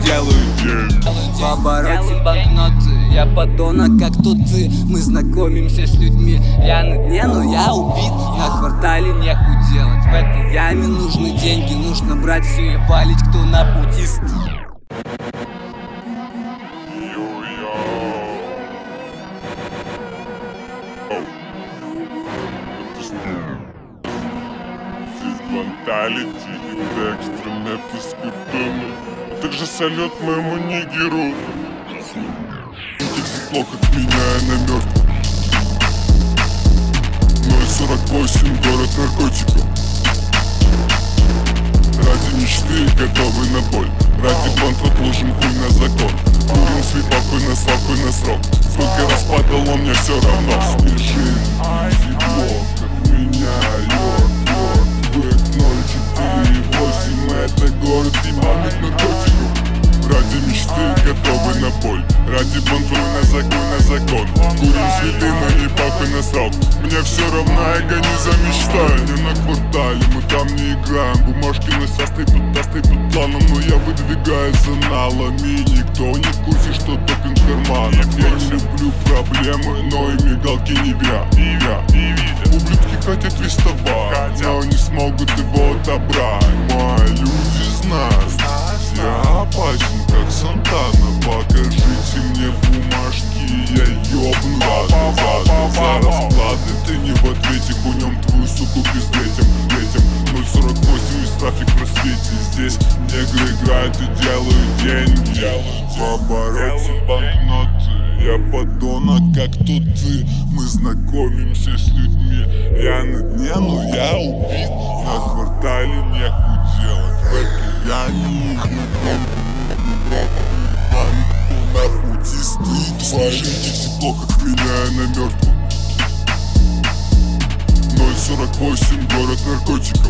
делаю деньги. В обороте банкноты, я подонок, как тут ты. Мы знакомимся с людьми, я на дне, но я убит. На квартале нехуй делать, в этой яме нужны деньги. Нужно брать все и валить, кто на пути стоит. Менталити и Декстер, метки с картоном, а также салют моему нигеру. Тепло, как меня на мертвом. 048, город наркотиков. Ради мечты готовы на боль. Ради банкрот ложим хуй на закон. Курим свой покойно, спокойно срок. Сколько раз падал, он мне все равно. Снежин, тепло, как меня, это город ебаных наркотиков. Ради мечты готовы на боль. Ради банкрот на закон. Курим цветы, но не похуй на срок. Мне все равно, эго не за мечтой. Не на квартале, мы там не играем. Бумажки носят под планом, но я выдвигаюсь за налами. Никто не в курсе, что допинг в карманах. Я не люблю проблемы, но и мигалки не видят. Ублюдки хотят весь товар, но не смогут его отобрать. Мои люди знают, я опасен, как Сантана. Покажите мне бумажки, я ёбну за расклады. Ты не в ответе, хуйнем твою суку пиздетям. 048 и трафик в просвете. Здесь негры играют и делают деньги. В обороте банкноты, я подонок, как тут ты. Мы знакомимся с людьми, я на дне, но я убит. На квартале нехуй делать, в этой яме нужно на пути стоит. Снежинки тепло, как меня на мертвом. 048, город наркотиков.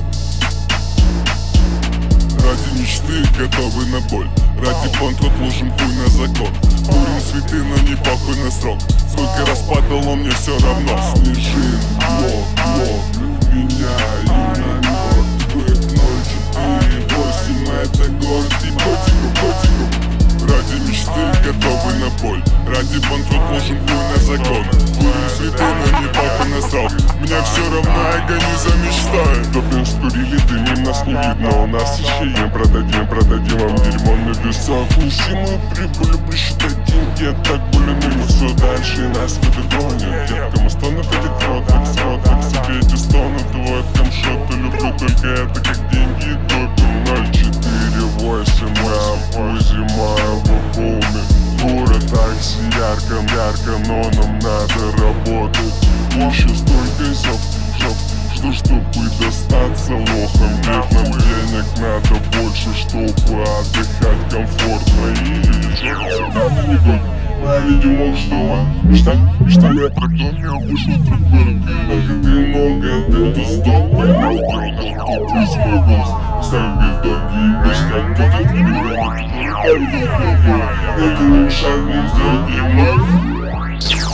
Ради мечты готовы на боль. Ради банкрот ложим хуй на закон. Курим цветы, но не похуй на срок. Сколько раз падал, он мне все равно. Снежин, как меняю на мертвых. 048, это город еботиков. Ради мечты готовы на боль. Ради банкрот ложим хуй на закон. Курим цветы, но не похуй на срок. Меня все равно, эго не за мечтой. Допинг скурили, дымим, нас не видно. У нас еще ем, продадим вам дерьмо на весах. Мужчины прибыли посчитать деньги, а так более мы все дальше нас выдогонят. Деткам стоны ходит рот, как себе эти стоны. Твой камшоты люблю только это, как деньги и допинг. 048, мы обозим моего хоуми. Город такси ярко, но нам надо работать. Еще столько зов, что чтобы достаться лохом. Ведь нам денег надо больше, чтобы отдыхать комфортно. И черт, не год. Я видел, что я придумал, я вышел прикольно. Ты много, ты стоп, я делал, ты свой голос. Ставь долгие песни, ты не время. Я думаю, шаг не задевай.